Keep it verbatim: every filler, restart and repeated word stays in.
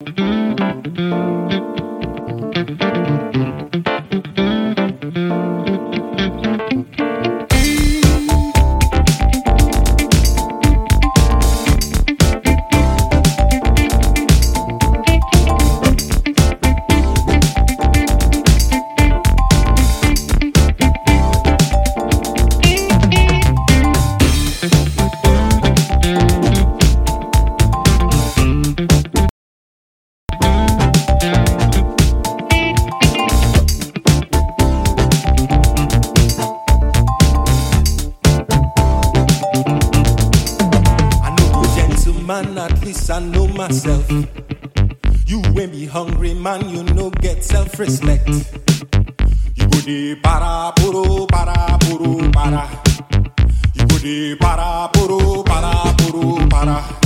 Man, at least I know myself. You when be hungry, man, you no get self-respect. You go de para, puro, para, puro, para. You go de para, puro, para, puro, para.